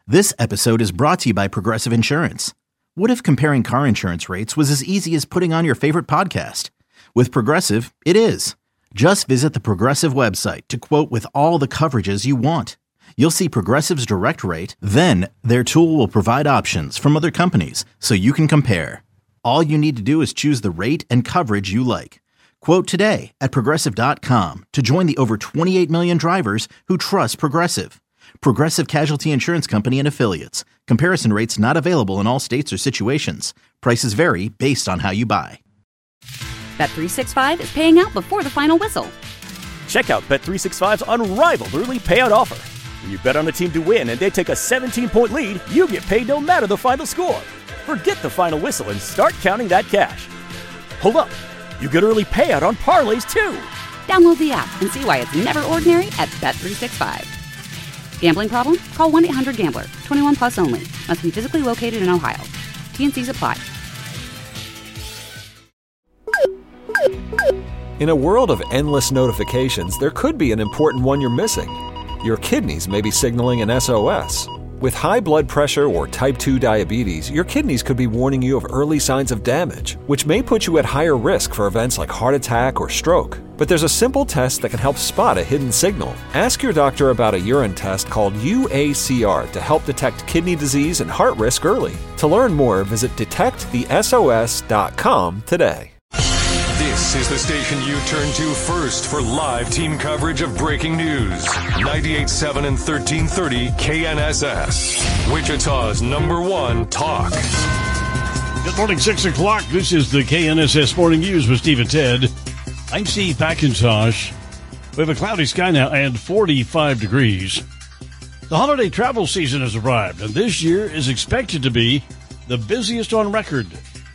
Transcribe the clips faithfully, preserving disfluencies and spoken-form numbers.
This episode is brought to you by Progressive Insurance. What if comparing car insurance rates was as easy as putting on your favorite podcast? With Progressive, it is. Just visit the Progressive website to quote with all the coverages you want. You'll see Progressive's direct rate, then their tool will provide options from other companies so you can compare. All you need to do is choose the rate and coverage you like. Quote today at Progressive dot com to join the over twenty-eight million drivers who trust Progressive. Progressive Casualty Insurance Company and Affiliates. Comparison rates not available in all states or situations. Prices vary based on how you buy. Bet three sixty-five is paying out before the final whistle. Check out Bet three sixty-five's unrivaled early payout offer. When you bet on a team to win and they take a seventeen-point lead, you get paid no matter the final score. Forget the final whistle and start counting that cash. Hold up. You get early payout on parlays, too. Download the app and see why it's never ordinary at Bet three sixty-five. Gambling problem? Call one eight hundred gambler. twenty-one plus only. Must be physically located in Ohio. T and Cs apply. In a world of endless notifications, there could be an important one you're missing. Your kidneys may be signaling an S O S. With high blood pressure or type two diabetes, your kidneys could be warning you of early signs of damage, which may put you at higher risk for events like heart attack or stroke. But there's a simple test that can help spot a hidden signal. Ask your doctor about a urine test called U A C R to help detect kidney disease and heart risk early. To learn more, visit detect the S O S dot com today. This is the station you turn to first for live team coverage of breaking news. ninety-eight point seven and thirteen thirty K N S S. Wichita's number one talk. Good morning, six o'clock. This is the K N S S Morning News with Steve and Ted. I'm Steve McIntosh. We have a cloudy sky now and forty-five degrees. The holiday travel season has arrived, and this year is expected to be the busiest on record.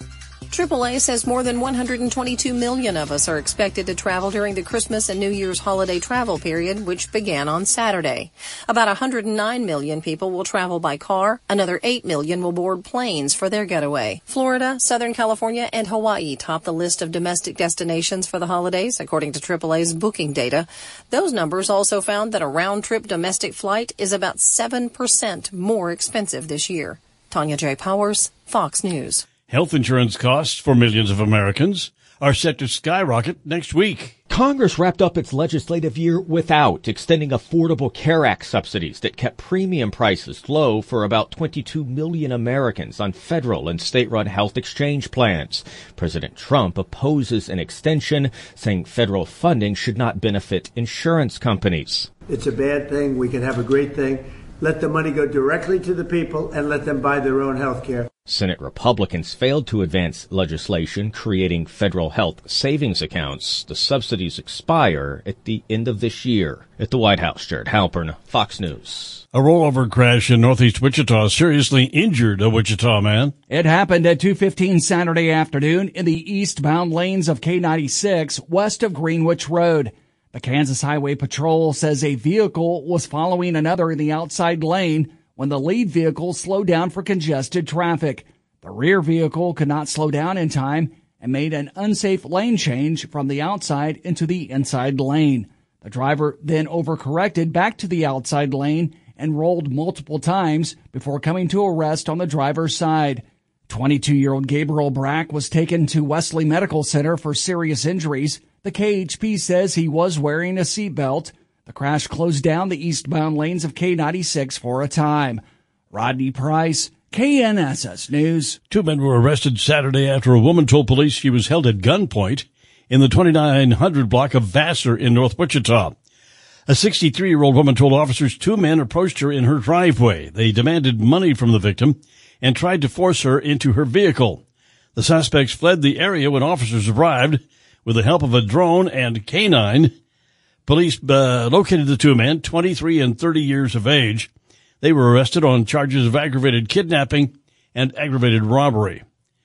triple A says more than one hundred twenty-two million of us are expected to travel during the Christmas and New Year's holiday travel period, which began on Saturday. About one hundred nine million people will travel by car. Another eight million will board planes for their getaway. Florida, Southern California, and Hawaii top the list of domestic destinations for the holidays, according to triple A's booking data. Those numbers also found that a round-trip domestic flight is about seven percent more expensive this year. Tanya J. Powers, Fox News. Health insurance costs for millions of Americans are set to skyrocket next week. Congress wrapped up its legislative year without extending Affordable Care Act subsidies that kept premium prices low for about twenty-two million Americans on federal and state-run health exchange plans. President Trump opposes an extension, saying federal funding should not benefit insurance companies. It's a bad thing. We can have a great thing. Let the money go directly to the people and let them buy their own health care. Senate Republicans failed to advance legislation creating federal health savings accounts. The subsidies expire at the end of this year. At the White House, Jared Halpern, Fox News. A rollover crash in northeast Wichita seriously injured a Wichita man. It happened at two fifteen Saturday afternoon in the eastbound lanes of K ninety-six west of Greenwich Road. The Kansas Highway Patrol says a vehicle was following another in the outside lane when the lead vehicle slowed down for congested traffic. The rear vehicle could not slow down in time and made an unsafe lane change from the outside into the inside lane. The driver then overcorrected back to the outside lane and rolled multiple times before coming to a rest on the driver's side. twenty-two-year-old Gabriel Brack was taken to Wesley Medical Center for serious injuries. The K H P says he was wearing a seatbelt. The crash closed down the eastbound lanes of K ninety-six for a time. Rodney Price, K N S S News. Two men were arrested Saturday after a woman told police she was held at gunpoint in the twenty-nine hundred block of Vassar in North Wichita. A sixty-three-year-old woman told officers two men approached her in her driveway. They demanded money from the victim and tried to force her into her vehicle. The suspects fled the area when officers arrived with the help of a drone and canine. Police uh, located the two men, twenty-three and thirty years of age. They were arrested on charges of aggravated kidnapping and aggravated robbery.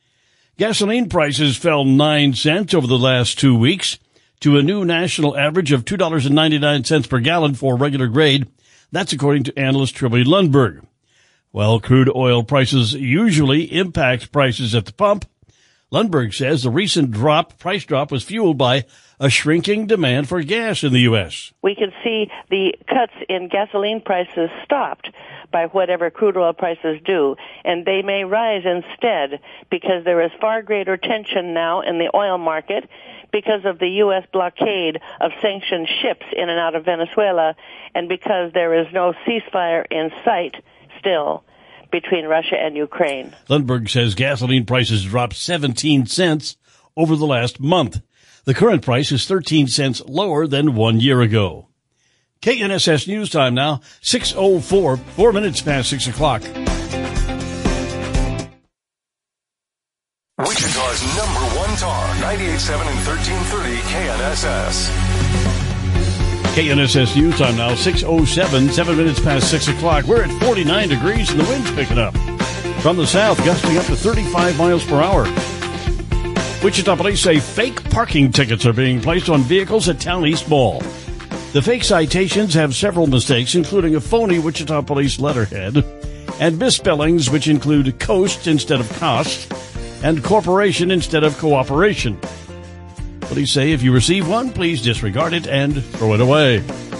Gasoline prices fell nine cents over the last two weeks to a new national average of two dollars and ninety-nine cents per gallon for regular grade. That's according to analyst Trilby Lundberg. While crude oil prices usually impact prices at the pump, Lundberg says the recent drop, price drop was fueled by a shrinking demand for gas in the U S. We can see the cuts in gasoline prices stopped by whatever crude oil prices do, and they may rise instead because there is far greater tension now in the oil market because of the U S blockade of sanctioned ships in and out of Venezuela, and because there is no ceasefire in sight still between Russia and Ukraine. Lundberg says gasoline prices dropped seventeen cents over the last month. The current price is thirteen cents lower than one year ago. K N S S News Time now, six oh four, four minutes past six o'clock. Wichita's number one talk, ninety-eight point seven and thirteen thirty K N S S. K N S S News Time now, six oh seven, seven minutes past six o'clock. We're at forty-nine degrees and the wind's picking up. From the south, gusting up to thirty-five miles per hour. Wichita police say fake parking tickets are being placed on vehicles at Town East Mall. The fake citations have several mistakes, including a phony Wichita police letterhead and misspellings which include coast instead of cost and corporation instead of cooperation. Police say if you receive one, please disregard it and throw it away.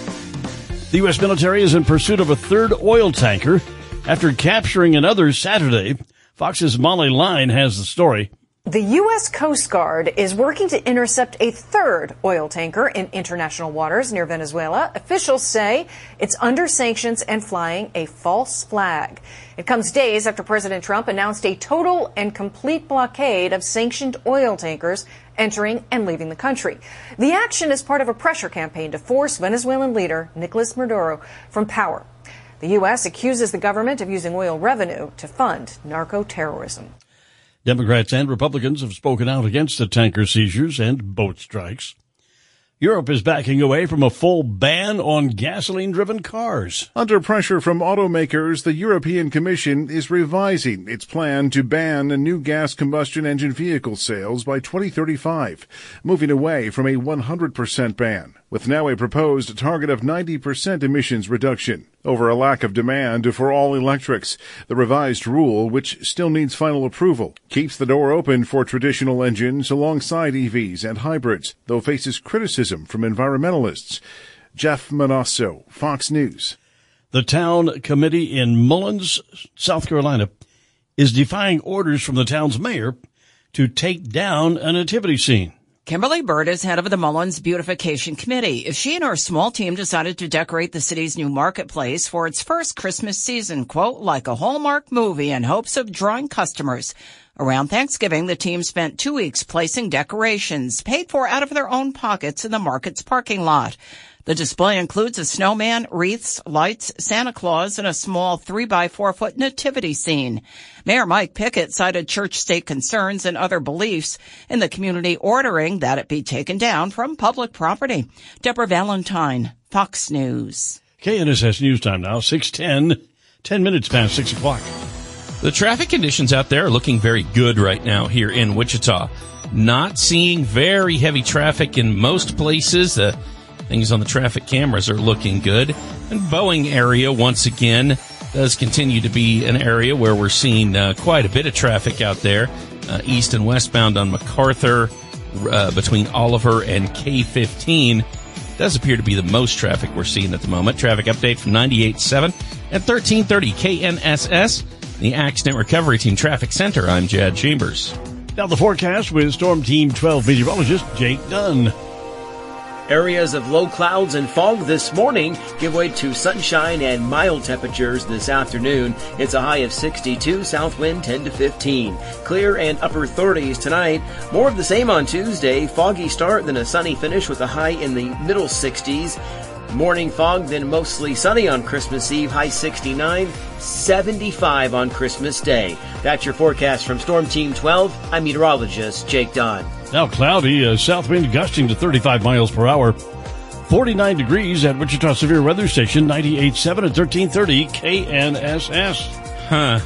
The U S military is in pursuit of a third oil tanker after capturing another Saturday. Fox's Molly Line has the story. The U S Coast Guard is working to intercept a third oil tanker in international waters near Venezuela. Officials say it's under sanctions and flying a false flag. It comes days after President Trump announced a total and complete blockade of sanctioned oil tankers entering and leaving the country. The action is part of a pressure campaign to force Venezuelan leader Nicolas Maduro from power. The U S accuses the government of using oil revenue to fund narco-terrorism. Democrats and Republicans have spoken out against the tanker seizures and boat strikes. Europe is backing away from a full ban on gasoline-driven cars. Under pressure from automakers, the European Commission is revising its plan to ban new gas combustion engine vehicle sales by twenty thirty-five, moving away from a one hundred percent ban, with now a proposed target of ninety percent emissions reduction. Over a lack of demand for all electrics, the revised rule, which still needs final approval, keeps the door open for traditional engines alongside E Vs and hybrids, though faces criticism from environmentalists. Jeff Manasso, Fox News. The town committee in Mullins, South Carolina, is defying orders from the town's mayor to take down a nativity scene. Kimberly Bird is head of the Mullins Beautification Committee. If she and her small team decided to decorate the city's new marketplace for its first Christmas season, quote, like a Hallmark movie in hopes of drawing customers. Around Thanksgiving, the team spent two weeks placing decorations paid for out of their own pockets in the market's parking lot. The display includes a snowman, wreaths, lights, Santa Claus, and a small three by four foot nativity scene. Mayor Mike Pickett cited church-state concerns and other beliefs in the community, ordering that it be taken down from public property. Deborah Valentine, Fox News. K N S S News Time now, six ten, ten minutes past six o'clock. The traffic conditions out there are looking very good right now here in Wichita. Not seeing very heavy traffic in most places. Uh, Things on the traffic cameras are looking good. And Boeing area, once again, does continue to be an area where we're seeing uh, quite a bit of traffic out there. Uh, east and westbound on MacArthur, uh, between Oliver and K fifteen. Does appear to be the most traffic we're seeing at the moment. Traffic update from ninety-eight point seven at thirteen thirty K N S S, the Accident Recovery Team Traffic Center. I'm Jad Chambers. Now the forecast with Storm Team twelve meteorologist Jake Dunn. Areas of low clouds and fog this morning give way to sunshine and mild temperatures this afternoon. It's a high of sixty-two, south wind ten to fifteen. Clear and upper thirties tonight. More of the same on Tuesday. Foggy start, then a sunny finish with a high in the middle sixties. Morning fog, then mostly sunny on Christmas Eve, high sixty-nine, seventy-five on Christmas Day. That's your forecast from Storm Team twelve. I'm meteorologist Jake Dunn. Now cloudy, a south wind gusting to thirty-five miles per hour. forty-nine degrees at Wichita Severe Weather Station, ninety-eight point seven at thirteen thirty K N S S. Huh.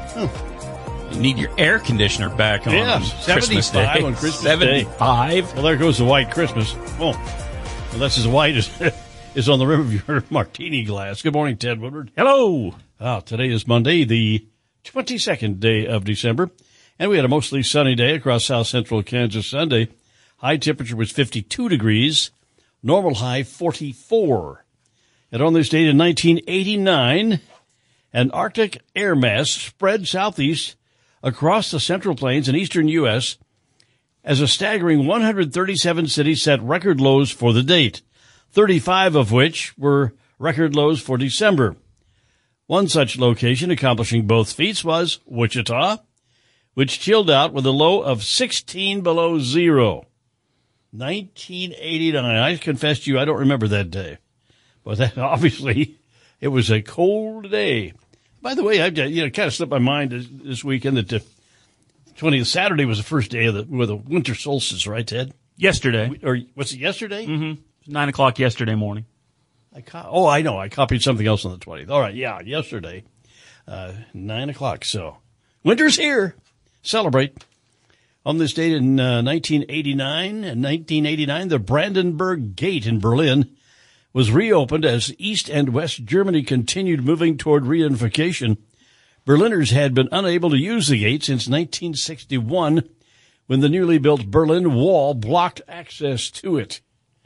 Oh. You need your air conditioner back on yeah, Christmas Day. on Christmas seventy-five. Day. Well, there goes the white Christmas. Oh, unless it's white as is on the rim of your martini glass. Good morning, Ted Woodward. Hello. Oh, today is Monday, the twenty-second day of December, and we had a mostly sunny day across south central Kansas Sunday. High temperature was fifty-two degrees, normal high forty-four. And on this date in nineteen eighty-nine, an Arctic air mass spread southeast across the Central Plains and eastern U S as a staggering one hundred thirty-seven cities set record lows for the date, thirty-five of which were record lows for December. One such location accomplishing both feats was Wichita, which chilled out with a low of sixteen below zero. nineteen eighty-nine. I confess to you, I don't remember that day. But that, obviously, it was a cold day. By the way, I you know, kind of slipped my mind this, this weekend that the twentieth Saturday was the first day of the, with the winter solstice, right, Ted? Yesterday. Or was it yesterday? Mm-hmm. Nine o'clock yesterday morning. I co- oh, I know. I copied something else on the twentieth. All right, yeah, yesterday, uh, nine o'clock. So winter's here. Celebrate. On this date in uh, nineteen eighty-nine, and nineteen eighty-nine, the Brandenburg Gate in Berlin was reopened as East and West Germany continued moving toward reunification. Berliners had been unable to use the gate since nineteen sixty-one, when the newly built Berlin Wall blocked access to it.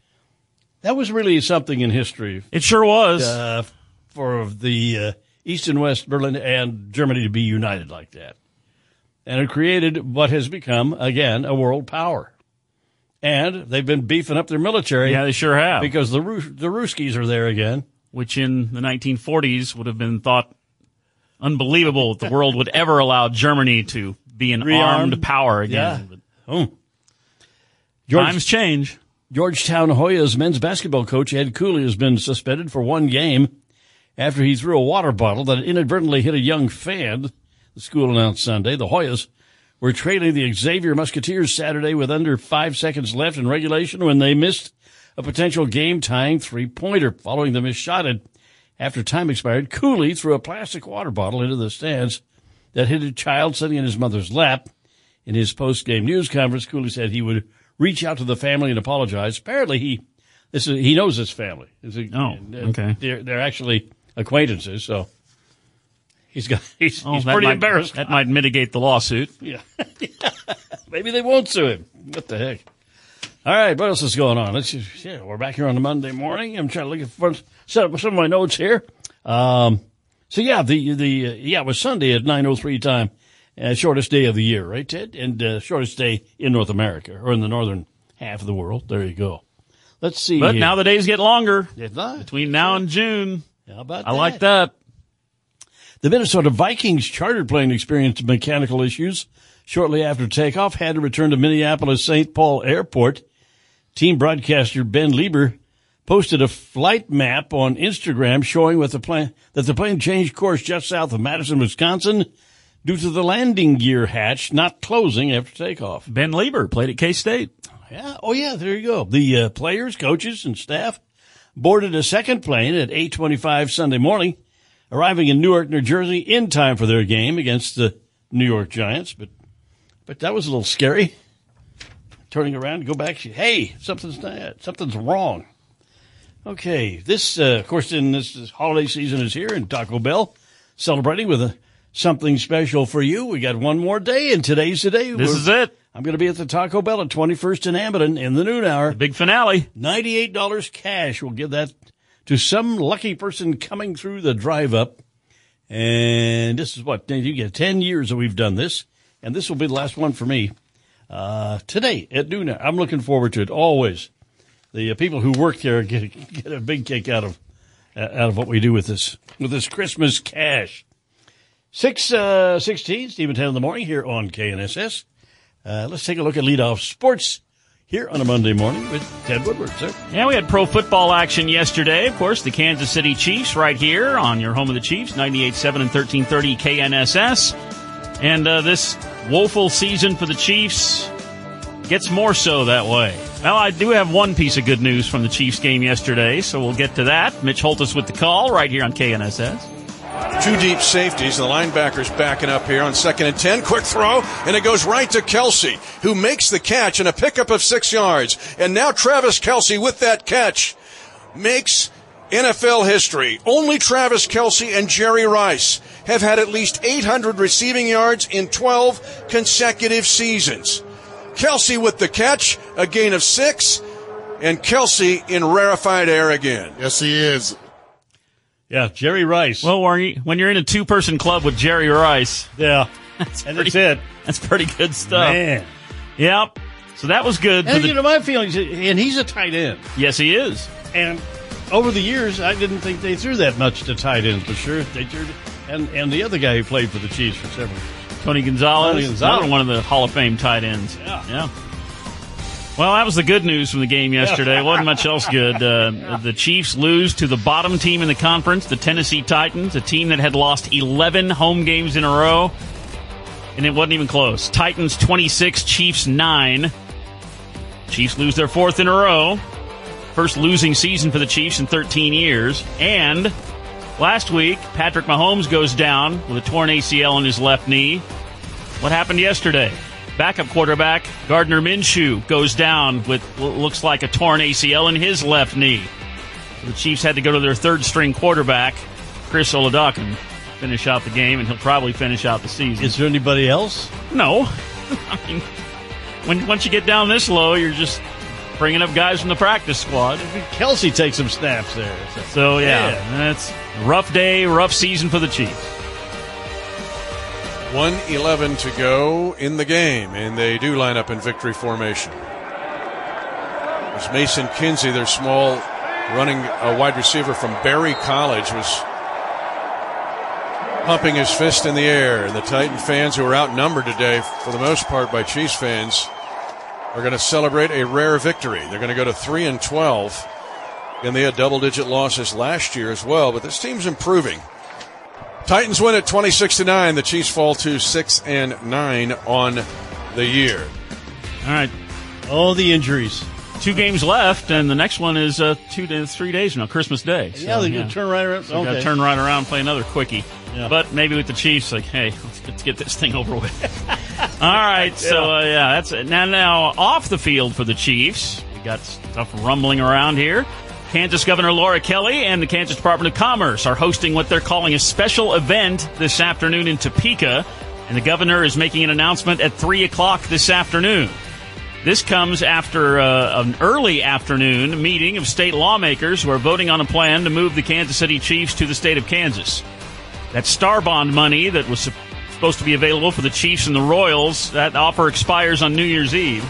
That was really something in history. It sure was. Uh, for the uh, East and West Berlin and Germany to be united like that. And it created what has become, again, a world power. And they've been beefing up their military. Yeah, they sure have. Because the Rus- the Ruskies are there again. Which in the nineteen forties would have been thought unbelievable that the world would ever allow Germany to be an Rearmed. armed power again. Yeah. Oh. George, Times change. Georgetown Hoyas men's basketball coach Ed Cooley has been suspended for one game after he threw a water bottle that inadvertently hit a young fan, the school announced Sunday. The Hoyas were trailing the Xavier Musketeers Saturday with under five seconds left in regulation when they missed a potential game-tying three-pointer. Following the missed shot after time expired, Cooley threw a plastic water bottle into the stands that hit a child sitting in his mother's lap. In his post-game news conference, Cooley said he would reach out to the family and apologize. Apparently, he this is, he knows his family. A, oh, okay. They're, they're actually acquaintances, so he's got he's, oh, he's pretty might, embarrassed. That might mitigate the lawsuit. Yeah. Maybe they won't sue him. What the heck? All right, what else is going on? Let's just, yeah, we're back here on a Monday morning. I'm trying to look at for, set up some of my notes here. Um, so yeah, the the uh, yeah, it was Sunday at nine oh three time. Uh, shortest day of the year, right, Ted? And uh, shortest day in North America, or in the northern half of the world. There you go. Let's see. But here. now the days get longer. It's not. Between now and June. How about I that? like that. The Minnesota Vikings chartered plane experienced mechanical issues shortly after takeoff, had to return to Minneapolis Saint Paul Airport. Team broadcaster Ben Lieber posted a flight map on Instagram showing with the plane, that the plane changed course just south of Madison, Wisconsin, due to the landing gear hatch not closing after takeoff. Ben Lieber played at K-State. Yeah. Oh, yeah, there you go. The uh, players, coaches, and staff boarded a second plane at eight twenty-five Sunday morning, arriving in Newark, New Jersey in time for their game against the New York Giants. But but that was a little scary. Turning around to go back, hey, something's not, something's wrong. Okay, this, uh, of course, in this, this holiday season is here, and Taco Bell celebrating with a something special for you. We got one more day, and today's the day. This We're, is it. I'm going to be at the Taco Bell at twenty-first and Amadon in the noon hour. The big finale. ninety-eight dollars cash. We'll give that to some lucky person coming through the drive-up. And this is what, you get ten years that we've done this, and this will be the last one for me. Uh, today at noon hour. I'm looking forward to it always. The uh, people who work there get, get a big kick out of uh, out of what we do with this with this Christmas cash. Six uh, sixteen, Stephen ten in the morning here on K N S S. Uh, let's take a look at leadoff sports here on a Monday morning with Ted Woodward, sir. Yeah, we had pro football action yesterday. Of course, the Kansas City Chiefs right here on your home of the Chiefs, ninety-eight point seven and thirteen thirty K N S S. And uh, this woeful season for the Chiefs gets more so that way. Well, I do have one piece of good news from the Chiefs game yesterday, so we'll get to that. Mitch Holthus with the call right here on K N S S. Two deep safeties. The linebackers backing up here on second and ten. Quick throw, and it goes right to Kelsey, who makes the catch and a pickup of six yards. And now Travis Kelce with that catch makes N F L history. Only Travis Kelce and Jerry Rice have had at least eight hundred receiving yards in twelve consecutive seasons. Kelce with the catch, a gain of six, and Kelce in rarefied air again. Yes, he is. Yeah, Jerry Rice. Well, when you're in a two-person club with Jerry Rice, yeah, that's and pretty, that's it. That's pretty good stuff. Man. Yep. So that was good. And for you the, know, my feelings, and he's a tight end. Yes, he is. And over the years, I didn't think they threw that much to tight ends, but sure, they threw. And and the other guy who played for the Chiefs for several years, Tony Gonzalez, Tony Gonzalez. another one of the Hall of Fame tight ends. Yeah. Yeah. Well, that was the good news from the game yesterday. Wasn't much else good. Uh, the Chiefs lose to the bottom team in the conference, the Tennessee Titans, a team that had lost eleven home games in a row, and it wasn't even close. Titans twenty-six, Chiefs nine. Chiefs lose their fourth in a row. First losing season for the Chiefs in thirteen years. And last week, Patrick Mahomes goes down with a torn A C L in his left knee. What happened yesterday? Backup quarterback Gardner Minshew goes down with what looks like a torn A C L in his left knee. So the Chiefs had to go to their third-string quarterback, Chris Oladokun, finish out the game, and he'll probably finish out the season. Is there anybody else? No. I mean, when once you get down this low, you're just bringing up guys from the practice squad. Kelce takes some snaps there. So, so yeah, yeah, that's a rough day, rough season for the Chiefs. one eleven to go in the game, and they do line up in victory formation. As Mason Kinsey, their small running a wide receiver from Berry College, was pumping his fist in the air. And the Titan fans, who are outnumbered today for the most part by Chiefs fans, are going to celebrate a rare victory. They're going to go to three and twelve, and they had double-digit losses last year as well. But this team's improving. Titans win at twenty-six to nine. The Chiefs fall to six and nine on the year. All right, all the injuries. Two games left, and the next one is uh, two to three days from now, Christmas Day. So, yeah, they're yeah. going to turn right around. So okay. got to turn right around and play another quickie. Yeah. But maybe with the Chiefs, like, hey, let's, let's get this thing over with. All right, so uh, yeah, that's it. Now, now off the field for the Chiefs, we got stuff rumbling around here. Kansas Governor Laura Kelly and the Kansas Department of Commerce are hosting what they're calling a special event this afternoon in Topeka, and the governor is making an announcement at three o'clock this afternoon. This comes after uh, an early afternoon meeting of state lawmakers who are voting on a plan to move the Kansas City Chiefs to the state of Kansas. That Star Bond money that was supposed to be available for the Chiefs and the Royals, that offer expires on New Year's Eve.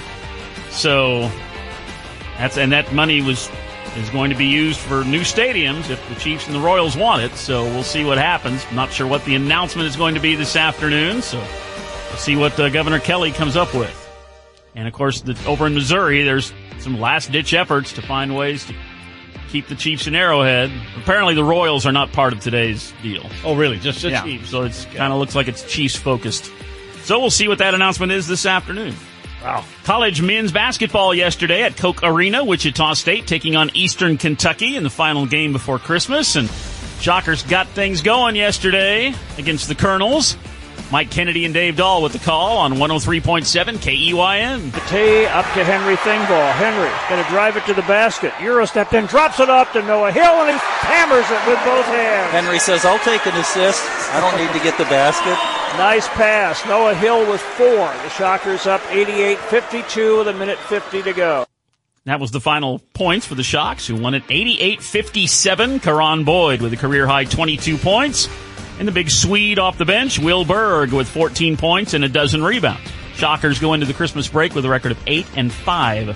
So that's and that money was is going to be used for new stadiums if the Chiefs and the Royals want it. So we'll see what happens. I'm not sure what the announcement is going to be this afternoon. So we'll see what uh, Governor Kelly comes up with. And, of course, the, over in Missouri, there's some last-ditch efforts to find ways to keep the Chiefs in Arrowhead. Apparently the Royals are not part of today's deal. Oh, really? Just the yeah. Chiefs? So it kind of looks like it's Chiefs-focused. So we'll see what that announcement is this afternoon. Wow. College men's basketball yesterday at Koch Arena, Wichita State taking on Eastern Kentucky in the final game before Christmas. And Shockers got things going yesterday against the Colonels. Mike Kennedy and Dave Dahl with the call on one oh three point seven K E Y N. Tay up to Henry Thingvall. Henry going to drive it to the basket. Euro stepped in, drops it up to Noah Hill, and he hammers it with both hands. Henry says, I'll take an assist. I don't need to get the basket. Nice pass. Noah Hill with four. The Shockers up eighty-eight fifty-two with a minute fifty to go. That was the final points for the Shocks, who won at eighty-eight fifty-seven. Karan Boyd with a career-high twenty-two points. And the big Swede off the bench, Will Berg, with fourteen points and a dozen rebounds. Shockers go into the Christmas break with a record of eight and five.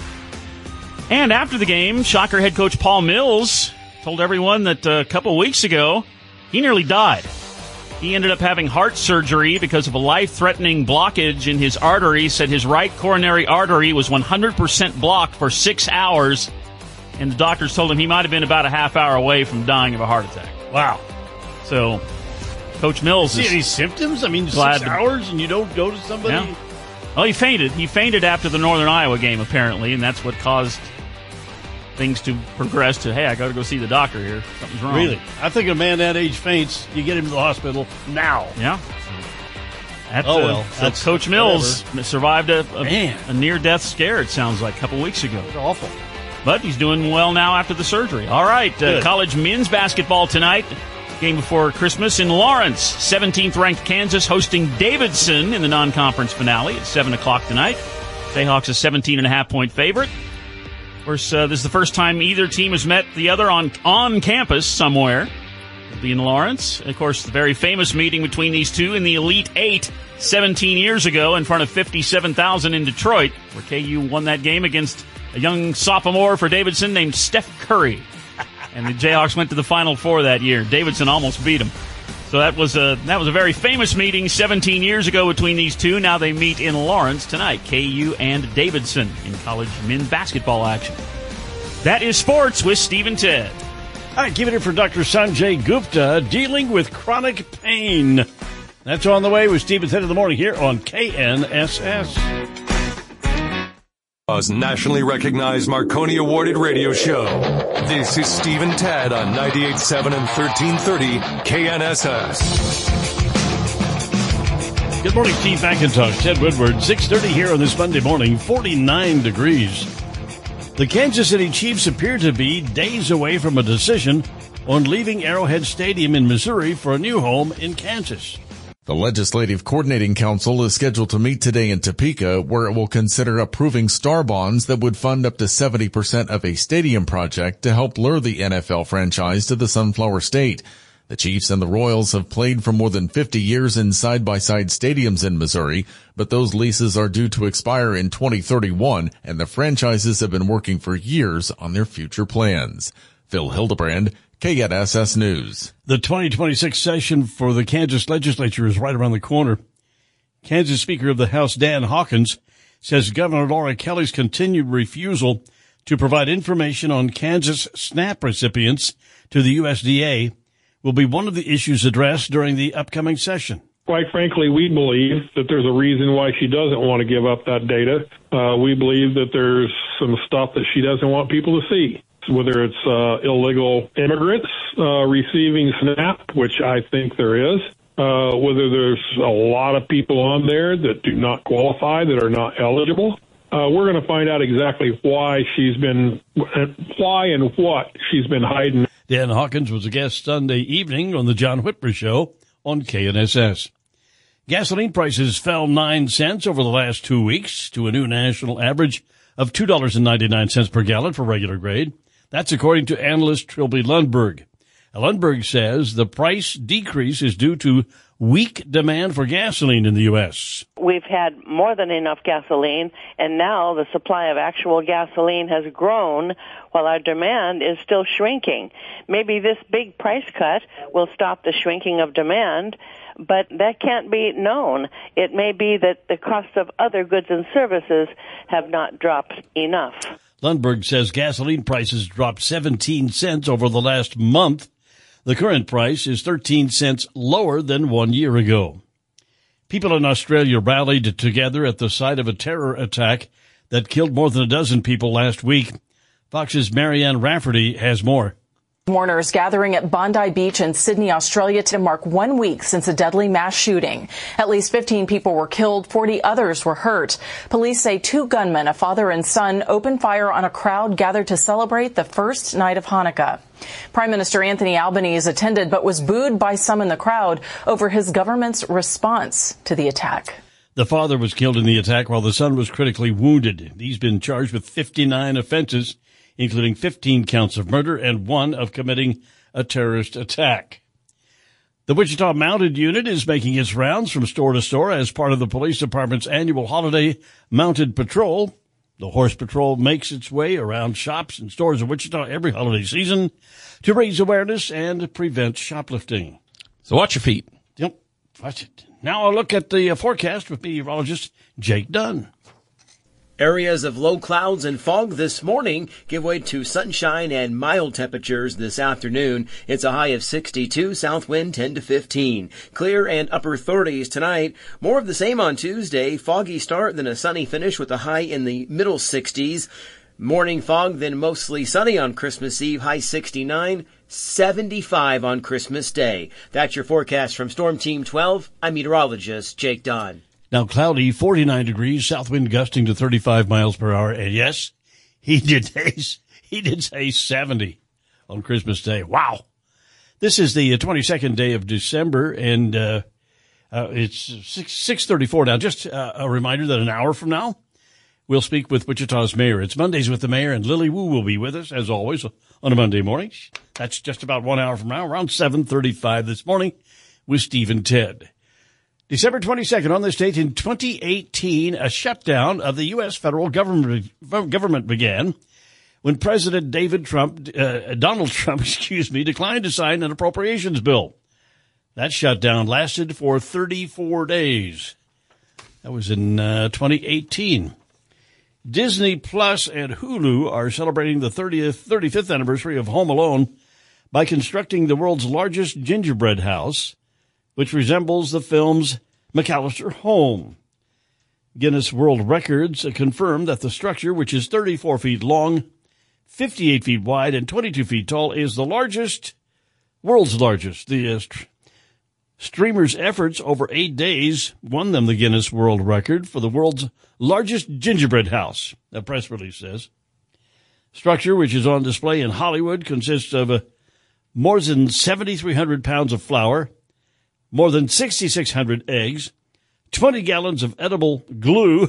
And after the game, Shocker head coach Paul Mills told everyone that a couple weeks ago, he nearly died. He ended up having heart surgery because of a life-threatening blockage in his artery. Said his right coronary artery was one hundred percent blocked for six hours. And the doctors told him he might have been about a half hour away from dying of a heart attack. Wow. So Coach Mills See is any symptoms? I mean, glad six to, hours and you don't go to somebody? Yeah. Well, he fainted. He fainted after the Northern Iowa game, apparently, and that's what caused things to progress to, hey, I got to go see the doctor here. Something's wrong. Really? I think a man that age faints, you get him to the hospital now. Yeah. That's, oh, well. Uh, so That's Coach Mills whatever. survived a, a, Man. a near-death scare, it sounds like, a couple weeks ago. That's awful. But he's doing well now after the surgery. All right, uh, college men's basketball tonight. Game before Christmas in Lawrence. seventeenth ranked Kansas hosting Davidson in the non-conference finale at seven o'clock tonight. Jayhawks a seventeen and a half point favorite. Of course, uh, this is the first time either team has met the other on on campus somewhere. It'll be in Lawrence. Of course, the very famous meeting between these two in the Elite Eight seventeen years ago in front of fifty-seven thousand in Detroit, where K U won that game against a young sophomore for Davidson named Steph Curry. And the Jayhawks went to the Final Four that year. Davidson almost beat them. So that was a that was a very famous meeting seventeen years ago between these two. Now they meet in Lawrence tonight, K U and Davidson in college men's basketball action. That is sports with Steve and Ted. All right, give it in for Doctor Sanjay Gupta, dealing with chronic pain. That's on the way with Steve and Ted in the morning here on K N S S. Nationally recognized Marconi awarded radio show. This is Steve and Ted on ninety-eight point seven and thirteen thirty K N S S. Good morning, Steve McIntosh, Ted Woodward. six thirty here on this Monday morning, forty-nine degrees. The Kansas City Chiefs appear to be days away from a decision on leaving Arrowhead Stadium in Missouri for a new home in Kansas. The Legislative Coordinating Council is scheduled to meet today in Topeka, where it will consider approving star bonds that would fund up to seventy percent of a stadium project to help lure the N F L franchise to the Sunflower State. The Chiefs and the Royals have played for more than fifty years in side-by-side stadiums in Missouri, but those leases are due to expire in twenty thirty-one, and the franchises have been working for years on their future plans. Phil Hildebrand, K N S S News. The twenty twenty-six session for the Kansas legislature is right around the corner. Kansas Speaker of the House Dan Hawkins says Governor Laura Kelly's continued refusal to provide information on Kansas SNAP recipients to the U S D A will be one of the issues addressed during the upcoming session. Quite frankly, we believe that there's a reason why she doesn't want to give up that data. Uh, we believe that there's some stuff that she doesn't want people to see. Whether it's uh, illegal immigrants uh, receiving SNAP, which I think there is, uh, whether there's a lot of people on there that do not qualify, that are not eligible. Uh, we're going to find out exactly why she's been, why and what she's been hiding. Dan Hawkins was a guest Sunday evening on the John Whitmer Show on K N S S. Gasoline prices fell nine cents over the last two weeks to a new national average of two dollars and ninety-nine cents per gallon for regular grade. That's according to analyst Trilby Lundberg. Lundberg says the price decrease is due to weak demand for gasoline in the U S. We've had more than enough gasoline, and now the supply of actual gasoline has grown while our demand is still shrinking. Maybe this big price cut will stop the shrinking of demand, but that can't be known. It may be that the cost of other goods and services have not dropped enough. Lundberg says gasoline prices dropped seventeen cents over the last month. The current price is thirteen cents lower than one year ago. People in Australia rallied together at the site of a terror attack that killed more than a dozen people last week. Fox's Marianne Rafferty has more. Mourners gathering at Bondi Beach in Sydney, Australia to mark one week since a deadly mass shooting. At least fifteen people were killed, forty others were hurt. Police say two gunmen, a father and son, opened fire on a crowd gathered to celebrate the first night of Hanukkah. Prime Minister Anthony Albanese attended but was booed by some in the crowd over his government's response to the attack. The father was killed in the attack while the son was critically wounded. He's been charged with fifty-nine offenses, including fifteen counts of murder and one of committing a terrorist attack. The Wichita Mounted Unit is making its rounds from store to store as part of the police department's annual holiday mounted patrol. The horse patrol makes its way around shops and stores in Wichita every holiday season to raise awareness and prevent shoplifting. So watch your feet. Yep, watch it. Now I'll look at the forecast with meteorologist Jake Dunn. Areas of low clouds and fog this morning give way to sunshine and mild temperatures this afternoon. It's a high of sixty-two, south wind ten to fifteen. Clear and upper thirties tonight. More of the same on Tuesday. Foggy start, then a sunny finish with a high in the middle sixties. Morning fog, then mostly sunny on Christmas Eve, high sixty-nine, seventy-five on Christmas Day. That's your forecast from Storm Team twelve. I'm meteorologist Jake Dunn. Now cloudy, forty-nine degrees, south wind gusting to thirty-five miles per hour. And yes, he did say, he did say seventy on Christmas Day. Wow. This is the twenty-second day of December, and uh, uh it's six thirty-four now. Just uh, a reminder that an hour from now, we'll speak with Wichita's mayor. It's Mondays with the mayor, and Lily Wu will be with us, as always, on a Monday morning. That's just about one hour from now, around seven thirty-five this morning with Steve and Ted. December twenty-second, on this date in twenty eighteen, a shutdown of the U S federal government government began when President David Trump, uh, Donald Trump, excuse me, declined to sign an appropriations bill. That shutdown lasted for thirty-four days. That was in uh, twenty eighteen. Disney Plus and Hulu are celebrating the thirtieth, thirty-fifth anniversary of Home Alone by constructing the world's largest gingerbread house, which resembles the film's McAllister home. Guinness World Records confirmed that the structure, which is thirty-four feet long, fifty-eight feet wide, and twenty-two feet tall, is the largest, world's largest. The uh, st- streamer's efforts over eight days won them the Guinness World Record for the world's largest gingerbread house, a press release says. Structure, which is on display in Hollywood, consists of uh, more than seven thousand three hundred pounds of flour, more than six thousand six hundred eggs, twenty gallons of edible glue,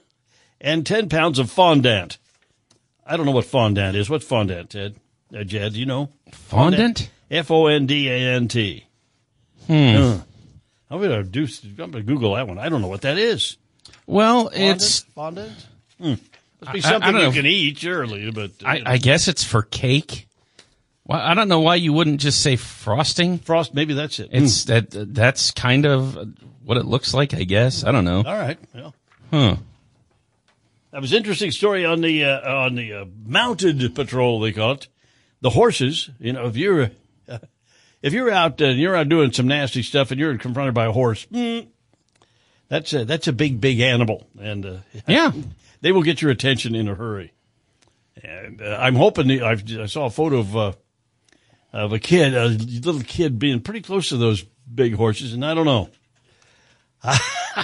and ten pounds of fondant. I don't know what fondant is. What's fondant, Ted? Uh, Jed, do you know? Fondant? F O N D A N T. Hmm. Uh, I'm going to do. I'm going to Google that one. I don't know what that is. Well, Fondant? it's Fondant. Hmm. Must be I- something I don't you know. can eat, surely. But uh, I, I guess it's for cake. Well, I don't know why you wouldn't just say frosting. Frost. Maybe that's it. It's that. That's kind of what it looks like, I guess. I don't know. All right. Well, Huh. that was an interesting story on the uh, on the uh, mounted patrol. They call it the horses. You know, if you're uh, if you're out uh, you're out doing some nasty stuff and you're confronted by a horse, mm, that's a, that's a big big animal, and uh, yeah, they will get your attention in a hurry. And uh, I'm hoping the, I've, I saw a photo of uh, of a kid, a little kid, being pretty close to those big horses, and I don't know. I,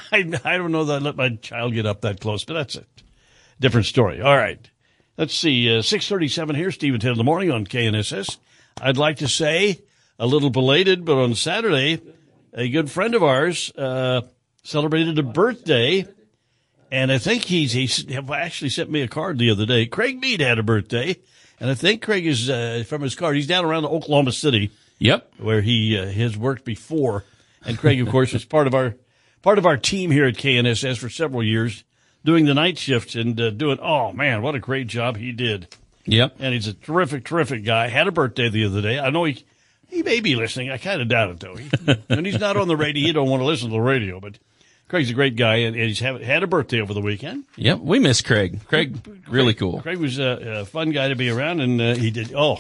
I don't know that I'd let my child get up that close, but that's a different story. All right. Let's see. Uh, six thirty-seven here, Steve and Ted in the morning on K N S S. I'd like to say, a little belated, but on Saturday, a good friend of ours uh, celebrated a birthday, and I think he's, he's actually sent me a card the other day. Craig Mead had a birthday, and I think Craig is, uh, from his card, he's down around Oklahoma City. Yep. Where he uh, has worked before. And Craig, of course, was part of our part of our team here at K N S S for several years, doing the night shift and uh, doing, oh, man, what a great job he did. Yep. And he's a terrific, terrific guy. Had a birthday the other day. I know he he may be listening. I kind of doubt it, though. He, when he's not on the radio, he don't want to listen to the radio. But Craig's a great guy, and, and he's have, had a birthday over the weekend. Yep. We miss Craig. Craig, really cool. Craig was a, a fun guy to be around, and uh, he did, oh,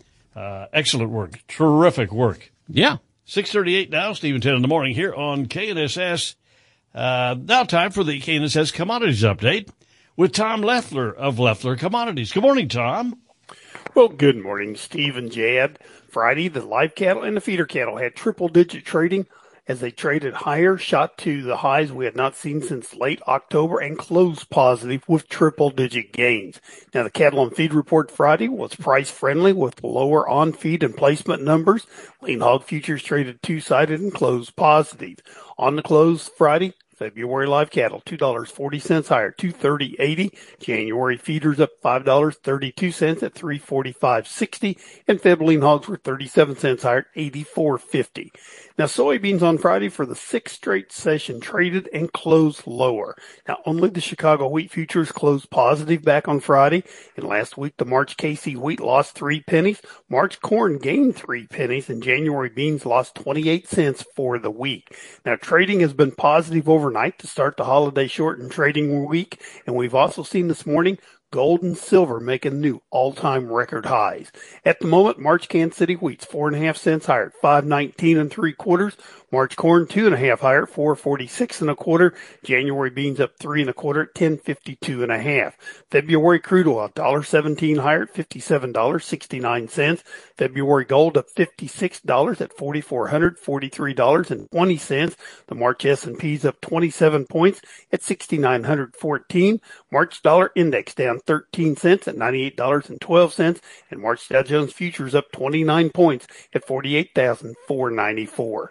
uh, excellent work. Terrific work. Yeah. six thirty-eight now, Steve, ten in the morning here on K N S S. Uh, now time for the K N S S Commodities Update with Tom Leffler of Leffler Commodities. Good morning, Tom. Well, good morning, Steve and Jad. Friday, the live cattle and the feeder cattle had triple-digit trading as they traded higher, shot to the highs we had not seen since late October, and closed positive with triple-digit gains. Now, the cattle on feed report Friday was price-friendly with lower on-feed and placement numbers. Lean hog futures traded two-sided and closed positive. On the close Friday, February live cattle, two dollars and forty cents higher, two thirty eighty. January feeders up five dollars and thirty-two cents at three forty-five sixty. And Feb lean hogs were thirty-seven cents higher, eighty-four fifty. Now, soybeans on Friday for the sixth straight session traded and closed lower. Now, only the Chicago wheat futures closed positive back on Friday. And last week, the March K C wheat lost three pennies. March corn gained three pennies, and January beans lost twenty-eight cents for the week. Now, trading has been positive overnight to start the holiday shortened trading week. And we've also seen this morning gold and silver making new all-time record highs. At the moment, March Kansas City wheat's four and a half cents higher at five nineteen and three quarters. March corn two and a half higher at four forty-six and a quarter. January beans up three and a quarter at ten fifty-two and a half. February crude oil one dollar seventeen higher at fifty-seven dollars and sixty-nine cents. February gold up fifty-six dollars at forty-four forty-three dollars and twenty cents. The March S and P's up twenty-seven points at sixty-nine fourteen. March dollar index down thirteen cents at ninety-eight dollars and twelve cents. And March Dow Jones futures up twenty-nine points at forty-eight thousand four hundred ninety-four. For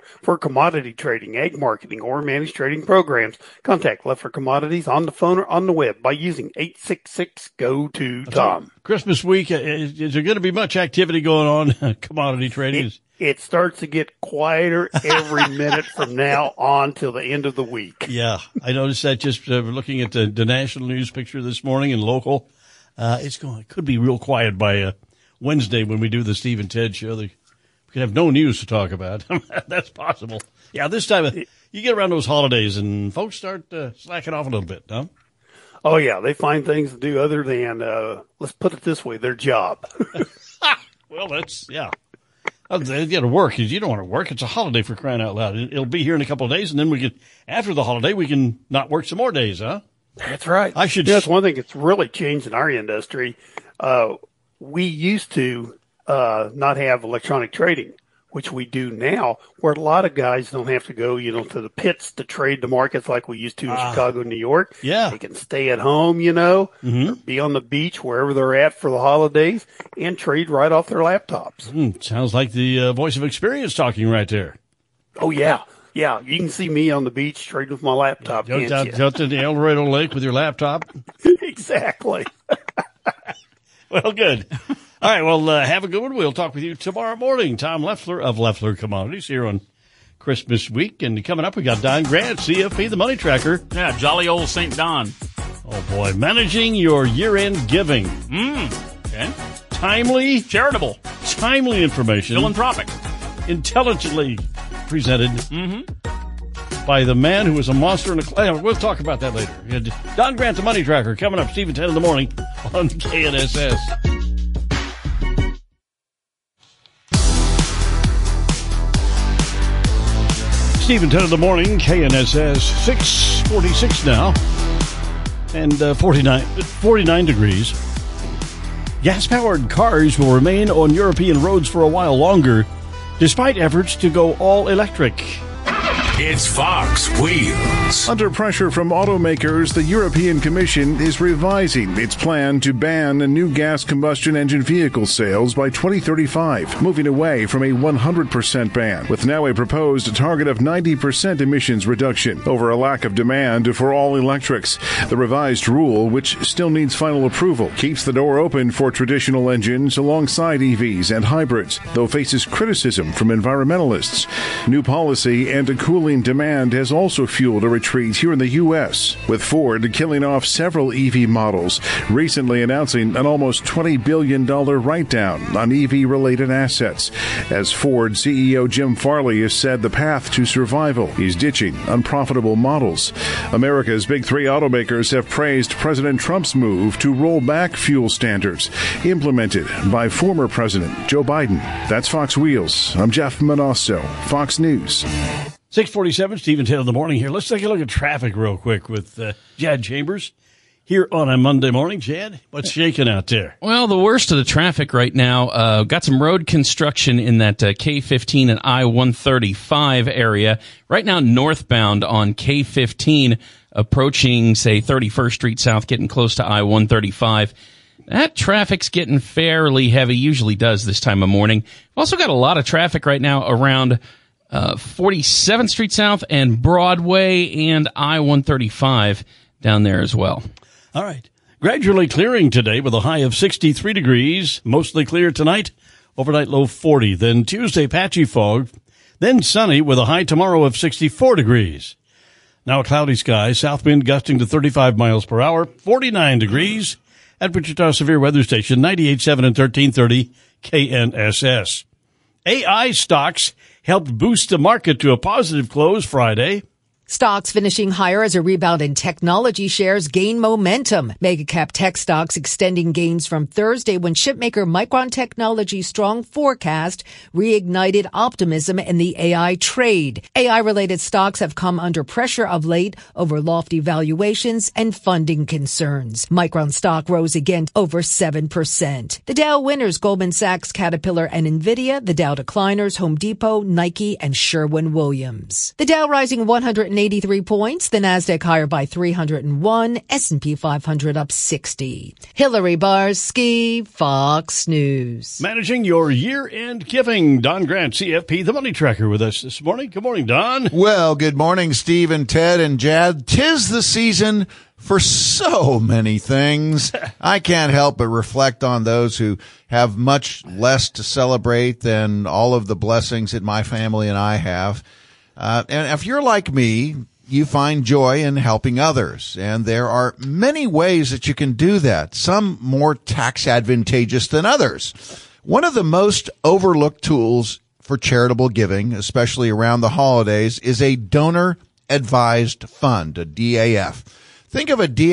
commodity trading, ag marketing, or managed trading programs, contact Leffler Commodities on the phone or on the web by using eight six six, G O two, T O M. Christmas week, is, is there going to be much activity going on commodity trading? It, it starts to get quieter every minute from now on till the end of the week. Yeah, I noticed that just uh, looking at the, the national news picture this morning and local. Uh, it's going, it could be real quiet by uh, Wednesday when we do the Steve and Ted show. They, we could have no news to talk about. That's possible. Yeah, this time of, you get around those holidays and folks start uh, slacking off a little bit, huh? Oh, yeah. They find things to do other than, uh, let's put it this way, their job. Well, that's, yeah. They got to work. You don't want to work. It's a holiday for crying out loud. It'll be here in a couple of days, and then we can, after the holiday, we can not work some more days, huh? That's right. I should. Yeah, that's one thing that's really changed in our industry. Uh, we used to uh, not have electronic trading, which we do now, where a lot of guys don't have to go, you know, to the pits to trade the markets like we used to in Ah. Chicago, New York. Yeah. They can stay at home, you know, Mhm. or be on the beach wherever they're at for the holidays and trade right off their laptops. Mm, sounds like the uh, voice of experience talking right there. Oh, yeah. Yeah, you can see me on the beach trading with my laptop, Go can't down, you? go to the El Dorado Lake with your laptop. Exactly. Well, good. All right, well, uh, have a good one. We'll talk with you tomorrow morning. Tom Leffler of Leffler Commodities here on Christmas week. And coming up, we got Don Grant, C F P, the Money Tracker. Yeah, jolly old Saint Don. Oh, boy. Managing your year-end giving. Mm. Okay. Timely. Charitable. Timely information. Philanthropic. Intelligently presented Mm-hmm. by the man who was a monster in a cloud. We'll talk about that later. Don Grant, the Money Tracker, coming up, Steve and ten in the morning on K N S S. Steve and ten in the morning, K N S S, six forty-six now, and uh, forty-nine, forty-nine degrees. Gas-powered cars will remain on European roads for a while longer, despite efforts to go all electric. It's Fox Wheels. Under pressure from automakers, the European Commission is revising its plan to ban new gas combustion engine vehicle sales by twenty thirty-five, moving away from a one hundred percent ban, with now a proposed target of ninety percent emissions reduction over a lack of demand for all electrics. The revised rule, which still needs final approval, keeps the door open for traditional engines alongside E Vs and hybrids, though faces criticism from environmentalists. New policy and a cooling demand has also fueled a retreat here in the U S, with Ford killing off several E V models, recently announcing an almost twenty billion dollars write-down on E V-related assets. As Ford C E O Jim Farley has said, the path to survival is ditching unprofitable models. America's big three automakers have praised President Trump's move to roll back fuel standards implemented by former President Joe Biden. That's Fox Wheels. I'm Jeff Manasso, Fox News. six forty-seven, Steve and ten in the morning here. Let's take a look at traffic real quick with uh, Chad Chambers here on a Monday morning. Chad, what's shaking out there? Well, the worst of the traffic right now, uh, got some road construction in that uh, K fifteen and I one thirty-five area. Right now, northbound on K fifteen, approaching, say, thirty-first Street South, getting close to I one thirty-five. That traffic's getting fairly heavy, usually does this time of morning. We've also got a lot of traffic right now around Uh, forty-seventh Street South and Broadway and I one thirty-five down there as well. All right. Gradually clearing today with a high of sixty-three degrees. Mostly clear tonight. Overnight low forty. Then Tuesday, patchy fog. Then sunny with a high tomorrow of sixty-four degrees. Now a cloudy sky. South wind gusting to thirty-five miles per hour. forty-nine degrees at Wichita Severe Weather Station, ninety-eight point seven and thirteen thirty K N S S. A I stocks helped boost the market to a positive close Friday. Stocks finishing higher as a rebound in technology shares gain momentum. Megacap tech stocks extending gains from Thursday when chipmaker Micron Technology's strong forecast reignited optimism in the A I trade. A I-related stocks have come under pressure of late over lofty valuations and funding concerns. Micron stock rose again over seven percent. The Dow winners, Goldman Sachs, Caterpillar, and Nvidia. The Dow decliners, Home Depot, Nike, and Sherwin-Williams. The Dow rising one hundred eighty-three points. The Nasdaq higher by three hundred one. S and P five hundred up sixty. Hillary Barsky, Fox News. Managing your year-end giving. Don Grant, C F P, the Money Tracker, with us this morning. Good morning, Don. Well, good morning, Steve and Ted and Jad. Tis the season for so many things. I can't help but reflect on those who have much less to celebrate than all of the blessings that my family and I have. Uh, and if you're like me, you find joy in helping others. And there are many ways that you can do that, some more tax advantageous than others. One of the most overlooked tools for charitable giving, especially around the holidays, is a donor advised fund, a D A F. Think of a D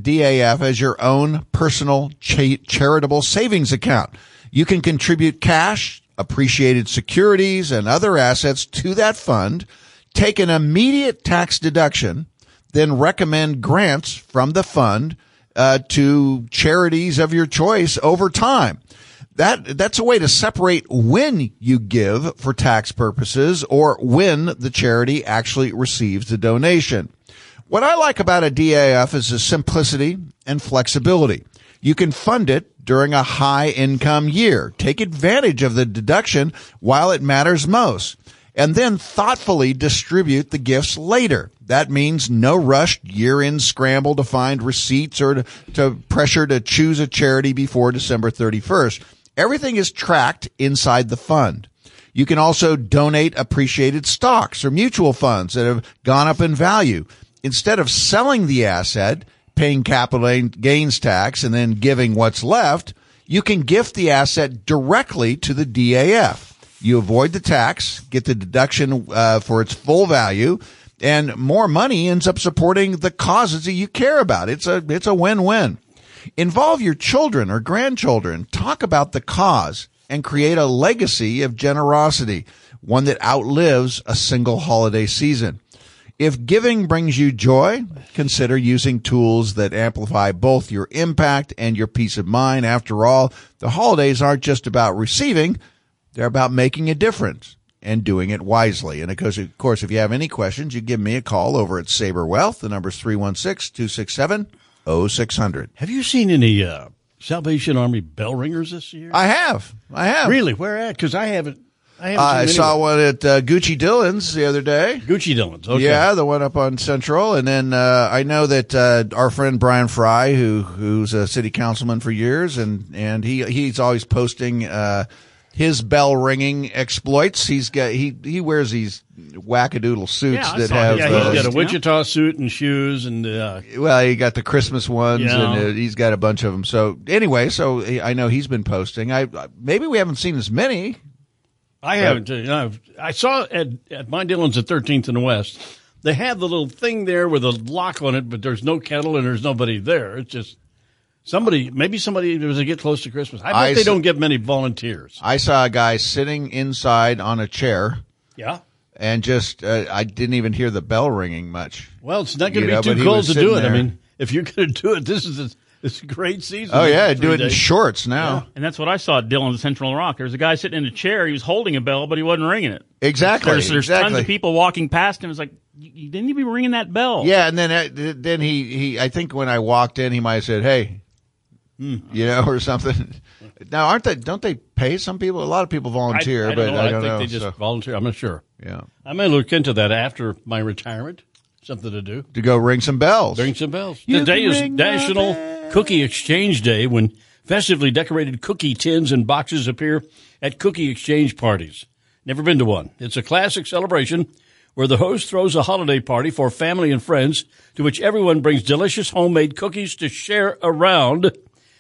A F as your own personal cha- charitable savings account. You can contribute cash, appreciated securities, and other assets to that fund, take an immediate tax deduction, then recommend grants from the fund uh, to charities of your choice over time. That that's a way to separate when you give for tax purposes or when the charity actually receives the donation. What I like about a D A F is the simplicity and flexibility. You can fund it during a high income year. Take advantage of the deduction while it matters most, and then thoughtfully distribute the gifts later. That means no rushed year-end scramble to find receipts or to, to pressure to choose a charity before December thirty-first. Everything is tracked inside the fund. You can also donate appreciated stocks or mutual funds that have gone up in value. Instead of selling the asset, paying capital gains tax, and then giving what's left, you can gift the asset directly to the D A F. You avoid the tax, get the deduction uh, for its full value, and more money ends up supporting the causes that you care about. It's a it's a win-win. Involve your children or grandchildren. Talk about the cause and create a legacy of generosity, one that outlives a single holiday season. If giving brings you joy, consider using tools that amplify both your impact and your peace of mind. After all, the holidays aren't just about receiving. They're about making a difference and doing it wisely. And of course, if you have any questions, you give me a call over at Sabre Wealth. The number's three one six, two six seven, oh six hundred. Have you seen any uh, Salvation Army bell ringers this year? I have. I have. Really? Where at? Because I haven't. I, haven't uh, I saw one at uh, Gucci Dillon's the other day. Gucci Dillon's, okay. Yeah, the one up on Central. And then uh, I know that uh, our friend Brian Fry, who who's a city councilman for years, and, and he he's always posting uh, his bell ringing exploits. He's got he he wears these wackadoodle suits yeah, that saw have. Yeah, uh, he's got a Wichita suit and shoes, and uh, well, he got the Christmas ones, yeah. and uh, he's got a bunch of them. So anyway, so I know he's been posting. I maybe we haven't seen as many. I haven't. You know, I saw at at my Dillon's at thirteenth and West. They have the little thing there with a lock on it, but there's no kettle and there's nobody there. It's just somebody. Maybe somebody as they get close to Christmas. I bet I they saw, don't get many volunteers. I saw a guy sitting inside on a chair. Yeah. And just uh, I didn't even hear the bell ringing much. Well, it's not going to you be know, too cold to do it. There. I mean, if you're going to do it, this is a, this is a great season. Oh yeah, do it days. in shorts now. Yeah. And that's what I saw at Dillon's Central Rock. There was a guy sitting in a chair. He was holding a bell, but he wasn't ringing it. Exactly. There's, there's exactly. tons of people walking past him. It's like, you didn't even be ringing that bell. Yeah, and then uh, then he, he I think when I walked in, he might have said, "Hey," mm. you know, or something. Now, aren't they? Don't they pay some people? A lot of people volunteer, I, I but don't know. I I don't think know. they just so. volunteer. I'm not sure. Yeah, I may look into that after my retirement. Something to do. To go ring some bells. Ring some bells. You Today is National Cookie Exchange Day, when festively decorated cookie tins and boxes appear at cookie exchange parties. Never been to one. It's a classic celebration where the host throws a holiday party for family and friends, to which everyone brings delicious homemade cookies to share around.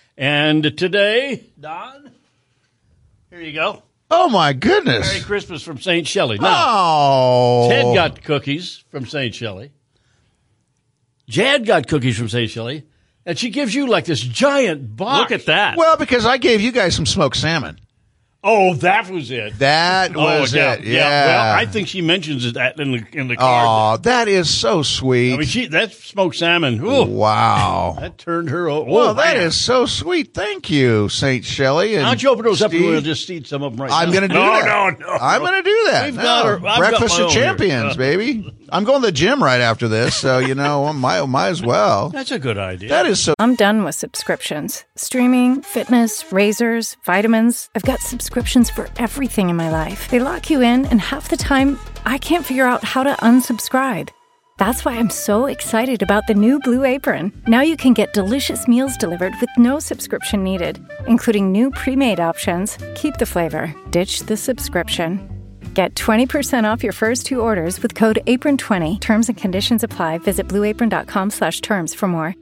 And today, Don, here you go. Oh, my goodness. Merry Christmas from Saint Shelley. Now, oh. Ted got cookies from Saint Shelley. Jad got cookies from Saint Shelley. And she gives you like this giant box. Look at that. Well, because I gave you guys some smoked salmon. Oh, that was it. That was oh, yeah, it. Yeah. Well, I think she mentions that in the in the card. Oh, that is so sweet. I mean, she that smoked salmon. Ooh, wow. That turned her. Oh, well, that man. is so sweet. Thank you, Saint Shelley. Why don't you open those up and we'll just eat some of them right I'm now? going to do no, that. No, no, no. I'm going to do that. We've no. got her, I've Breakfast got of Champions, uh, baby. I'm going to the gym right after this, so, you know, I might, might as well. That's a good idea. That is so... I'm done with subscriptions. Streaming, fitness, razors, vitamins. I've got subscriptions for everything in my life. They lock you in, and half the time, I can't figure out how to unsubscribe. That's why I'm so excited about the new Blue Apron. Now you can get delicious meals delivered with no subscription needed, including new pre-made options. Keep the flavor, ditch the subscription. Get twenty percent off your first two orders with code apron twenty. Terms and conditions apply. Visit blueapron.com slash terms for more.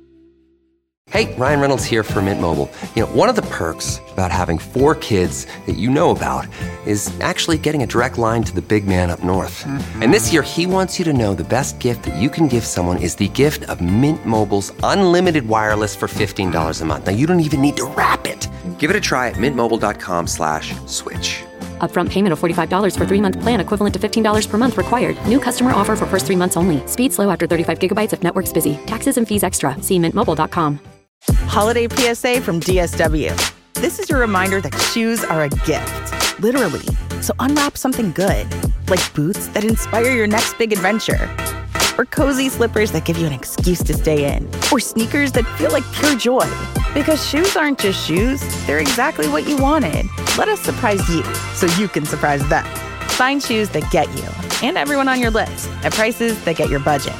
Hey, Ryan Reynolds here for Mint Mobile. You know, one of the perks about having four kids that you know about is actually getting a direct line to the big man up north. Mm-hmm. And this year, he wants you to know the best gift that you can give someone is the gift of Mint Mobile's unlimited wireless for fifteen dollars a month. Now, you don't even need to wrap it. Give it a try at mintmobile.com slash switch. Upfront payment of forty-five dollars for three-month plan equivalent to fifteen dollars per month required. New customer offer for first three months only. Speed slow after thirty-five gigabytes if network's busy. Taxes and fees extra. See mint mobile dot com. Holiday P S A from D S W. This is your reminder that shoes are a gift, literally. So unwrap something good, like boots that inspire your next big adventure, or cozy slippers that give you an excuse to stay in, or sneakers that feel like pure joy. Because shoes aren't just shoes, they're exactly what you wanted. Let us surprise you so you can surprise them. Find shoes that get you and everyone on your list at prices that get your budget.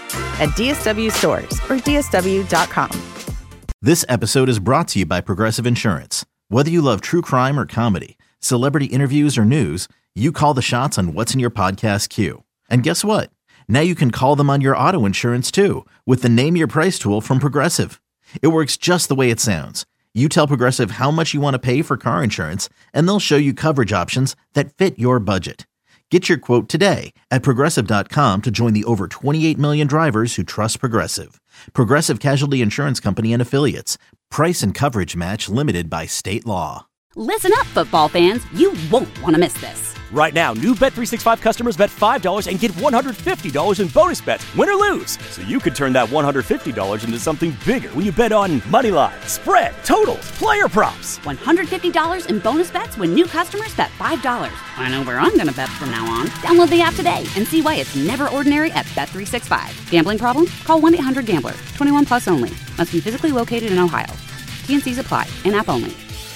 At D S W stores or D S W dot com. This episode is brought to you by Progressive Insurance. Whether you love true crime or comedy, celebrity interviews or news, you call the shots on what's in your podcast queue. And guess what? Now you can call them on your auto insurance too with the Name Your Price tool from Progressive. It works just the way it sounds. You tell Progressive how much you want to pay for car insurance, and they'll show you coverage options that fit your budget. Get your quote today at Progressive dot com to join the over twenty-eight million drivers who trust Progressive. Progressive Casualty Insurance Company and Affiliates. Price and coverage match limited by state law. Listen up, football fans. You won't want to miss this. Right now, new Bet three sixty-five customers bet five dollars and get one hundred fifty dollars in bonus bets, win or lose. So you could turn that one hundred fifty dollars into something bigger when you bet on money line, spread, totals, player props. one hundred fifty dollars in bonus bets when new customers bet five dollars. I know where I'm going to bet from now on. Download the app today and see why it's never ordinary at Bet three sixty-five. Gambling problem? Call one eight hundred gambler. twenty-one plus only. Must be physically located in Ohio. T and C's apply. In-app only.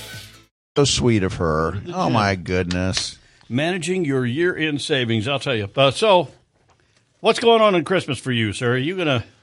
So sweet of her. Oh, my goodness. Managing your year-end savings, I'll tell you. Uh, so, what's going on in Christmas for you, sir? Are you going to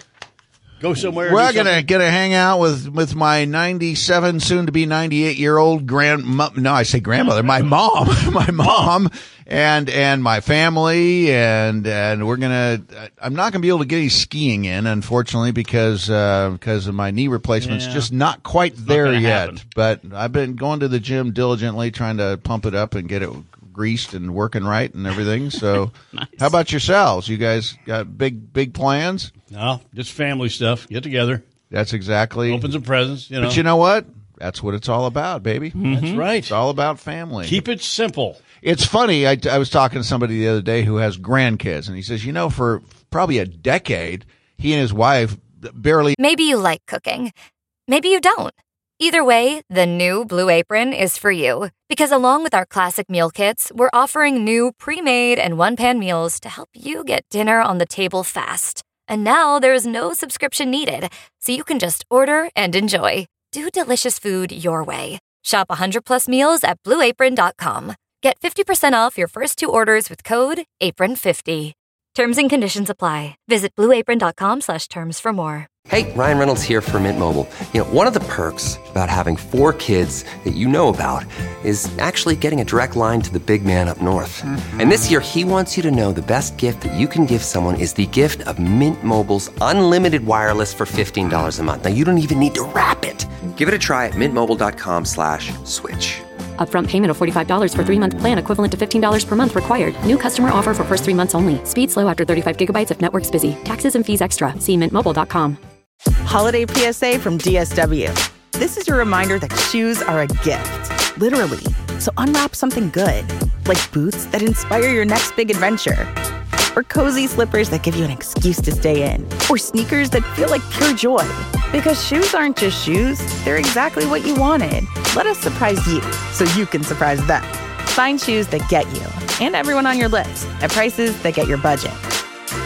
go somewhere? We're going to get a hang out with, with my ninety-seven, soon-to-be ninety-eight-year-old grand. No, I say grandmother. My mom. My mom and and my family. And and we're going to – I'm not going to be able to get any skiing in, unfortunately, because uh, because of my knee replacement's Yeah. just not quite there not yet. happen. But I've been going to the gym diligently, trying to pump it up and get it – greased and working right and everything. So Nice. How about yourselves? You guys got big, big plans? No, just family stuff. Get together. That's exactly. Open some presents, you know. But you know what? That's what it's all about, baby. That's right. It's all about family. Keep it simple. It's funny. I, I was talking to somebody the other day who has grandkids, and he says, you know, for probably a decade, he and his wife barely. Maybe you like cooking. Maybe you don't. Either way, the new Blue Apron is for you. Because along with our classic meal kits, we're offering new pre-made and one-pan meals to help you get dinner on the table fast. And now there's no subscription needed, so you can just order and enjoy. Do delicious food your way. Shop one hundred plus meals at blue apron dot com. Get fifty percent off your first two orders with code apron fifty. Terms and conditions apply. Visit blue apron dot com slash terms for more. Hey, Ryan Reynolds here for Mint Mobile. You know, one of the perks about having four kids that you know about is actually getting a direct line to the big man up north. Mm-hmm. And this year, he wants you to know the best gift that you can give someone is the gift of Mint Mobile's unlimited wireless for fifteen dollars a month. Now, you don't even need to wrap it. Give it a try at mintmobile.com slash switch. Upfront payment of forty-five dollars for three-month plan equivalent to fifteen dollars per month required. New customer offer for first three months only. Speed slow after thirty-five gigabytes if network's busy. Taxes and fees extra. See mint mobile dot com. Holiday P S A from D S W. This is your reminder that shoes are a gift, literally. So unwrap something good, like boots that inspire your next big adventure, or cozy slippers that give you an excuse to stay in, or sneakers that feel like pure joy. Because shoes aren't just shoes, they're exactly what you wanted. Let us surprise you so you can surprise them. Find shoes that get you and everyone on your list at prices that get your budget.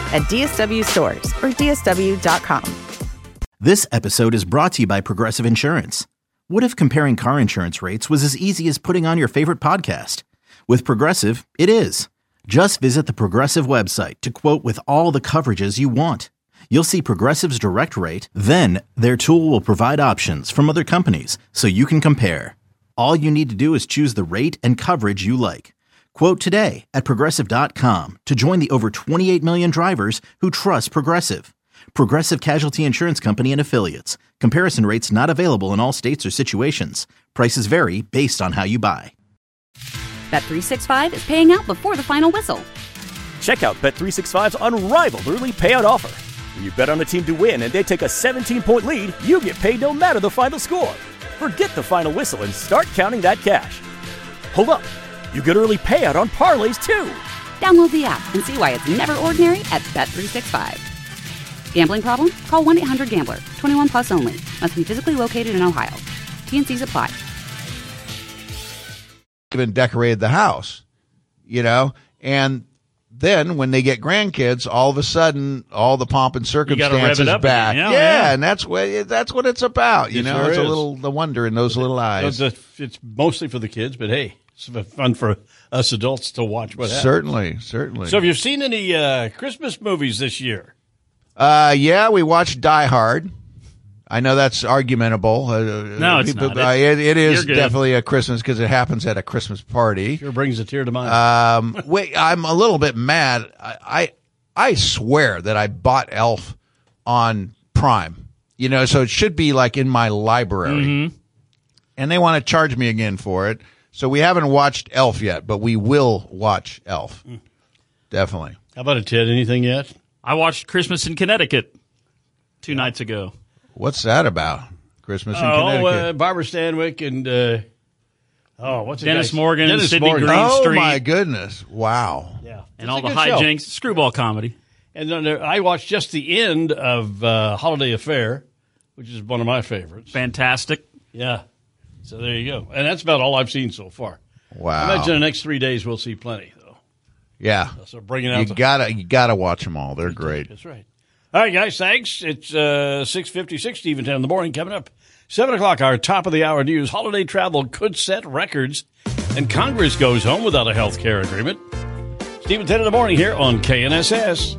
at D S W stores or D S W dot com. This episode is brought to you by Progressive Insurance. What if comparing car insurance rates was as easy as putting on your favorite podcast? With Progressive, it is. Just visit the Progressive website to quote with all the coverages you want. You'll see Progressive's direct rate, then their tool will provide options from other companies so you can compare. All you need to do is choose the rate and coverage you like. Quote today at Progressive dot com to join the over twenty-eight million drivers who trust Progressive. Progressive Casualty Insurance Company and Affiliates. Comparison rates not available in all states or situations. Prices vary based on how you buy. Bet three sixty-five is paying out before the final whistle. Check out Bet three sixty-five's unrivaled early payout offer. When you bet on a team to win and they take a seventeen-point lead, you get paid no matter the final score. Forget the final whistle and start counting that cash. Hold up. You get early payout on parlays, too. Download the app and see why it's never ordinary at Bet three sixty-five. Gambling problem? Call one eight hundred gambler. twenty-one plus only. Must be physically located in Ohio. T N Cs apply. Even decorated the house, you know, and then when they get grandkids, all of a sudden, all the pomp and circumstances back. Again. Yeah, yeah, yeah, and that's what that's what it's about. You It know, sure it's is. a little the wonder in those little eyes. It's, a, it's mostly for the kids, but hey, it's fun for us adults to watch what happens. Certainly, certainly. So have you seen any uh, Christmas movies this year? Uh, yeah, we watched Die Hard. I know that's argumentable. Uh, No, it's people, not. Uh, it, it is You're good. definitely a Christmas because it happens at a Christmas party. Sure brings a tear to my eye. Um, wait, I'm a little bit mad. I, I I swear that I bought Elf on Prime. You know, so it should be like in my library. Mm-hmm. And they want to charge me again for it. So we haven't watched Elf yet, but we will watch Elf. Mm. Definitely. How about it, Ted? Anything yet? I watched Christmas in Connecticut two yeah. nights ago. What's that about? Christmas in oh, Connecticut. Uh, Barbara Stanwyck and uh, oh, what's the Dennis guy's? Morgan, Dennis Sidney Morgan. Green oh Street. my goodness! Wow. Yeah, and it's all the show. hijinks, screwball comedy. And then there, I watched just the end of uh, Holiday Affair, which is one of my favorites. Fantastic. Yeah. So there you go. And that's about all I've seen so far. Wow. I imagine the next three days we'll see plenty, though. Yeah. So bring it out. You the- gotta you gotta watch them all. They're great. That's right. All right, guys, thanks. It's uh, six fifty-six, Stephen ten in the morning. Coming up, seven o'clock, our top of the hour news. Holiday travel could set records, and Congress goes home without a health care agreement. Stephen ten in the morning here on K N S S.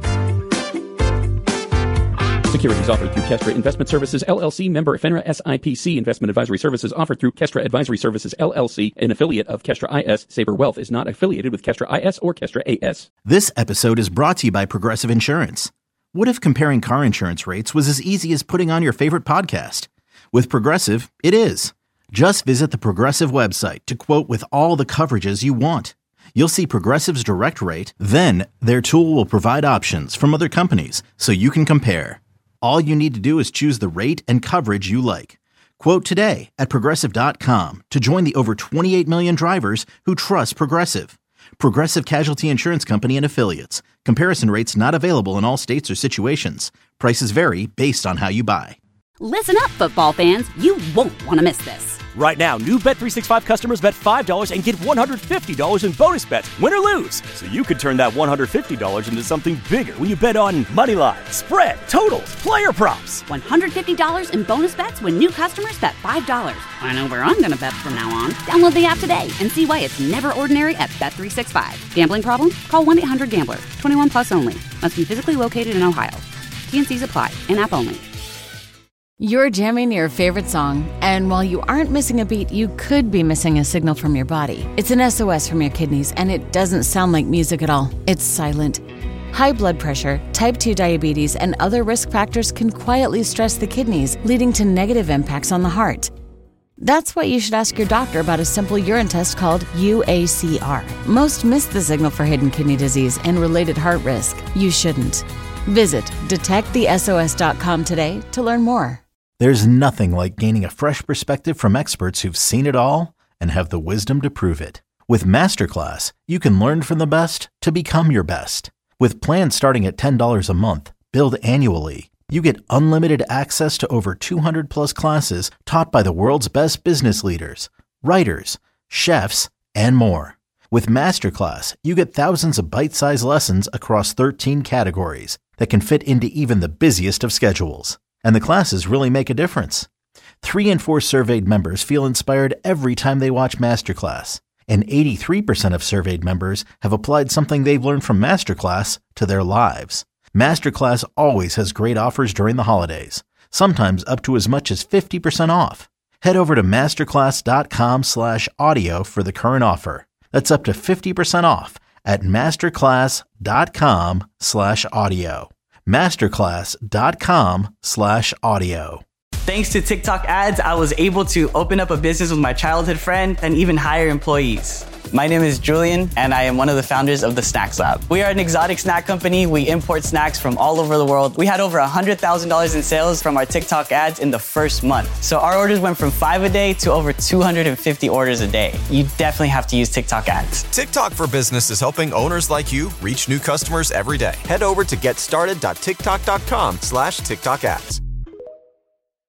Securities offered through Kestra Investment Services, L L C, member FINRA S I P C. Investment advisory services offered through Kestra Advisory Services, L L C, an affiliate of Kestra I S. Saber Wealth is not affiliated with Kestra I S or Kestra A S. This episode is brought to you by Progressive Insurance. What if comparing car insurance rates was as easy as putting on your favorite podcast? With Progressive, it is. Just visit the Progressive website to quote with all the coverages you want. You'll see Progressive's direct rate, then their tool will provide options from other companies so you can compare. All you need to do is choose the rate and coverage you like. Quote today at Progressive dot com to join the over twenty-eight million drivers who trust Progressive. Progressive Casualty Insurance Company and Affiliates. Comparison rates not available in all states or situations. Prices vary based on how you buy. Listen up, football fans. You won't want to miss this. Right now, new Bet three sixty-five customers bet five dollars and get one hundred fifty dollars in bonus bets, win or lose. So you could turn that one hundred fifty dollars into something bigger when you bet on money line, spread, totals, player props. one hundred fifty dollars in bonus bets when new customers bet five dollars. I know where I'm going to bet from now on. Download the app today and see why it's never ordinary at Bet three sixty-five. Gambling problem? Call one eight hundred gambler. twenty-one plus only. Must be physically located in Ohio. T N Cs apply. In app only. You're jamming your favorite song, and while you aren't missing a beat, you could be missing a signal from your body. It's an S O S from your kidneys, and it doesn't sound like music at all. It's silent. High blood pressure, type two diabetes, and other risk factors can quietly stress the kidneys, leading to negative impacts on the heart. That's why you should ask your doctor about a simple urine test called U A C R. Most miss the signal for hidden kidney disease and related heart risk. You shouldn't. Visit detect the S O S dot com today to learn more. There's nothing like gaining a fresh perspective from experts who've seen it all and have the wisdom to prove it. With Masterclass, you can learn from the best to become your best. With plans starting at ten dollars a month, billed annually, you get unlimited access to over two hundred plus classes taught by the world's best business leaders, writers, chefs, and more. With Masterclass, you get thousands of bite-sized lessons across thirteen categories that can fit into even the busiest of schedules. And the classes really make a difference. Three in four surveyed members feel inspired every time they watch Masterclass. And eighty-three percent of surveyed members have applied something they've learned from Masterclass to their lives. Masterclass always has great offers during the holidays, sometimes up to as much as fifty percent off. Head over to masterclass.com slash audio for the current offer. That's up to fifty percent off at masterclass.com slash audio. Masterclass.com slash audio. Thanks to TikTok ads, I was able to open up a business with my childhood friend and even hire employees. My name is Julian, and I am one of the founders of the Snacks Lab. We are an exotic snack company. We import snacks from all over the world. We had over one hundred thousand dollars in sales from our TikTok ads in the first month. So our orders went from five a day to over two hundred fifty orders a day. You definitely have to use TikTok ads. TikTok for Business is helping owners like you reach new customers every day. Head over to getstarted.tiktok.com slash TikTok ads.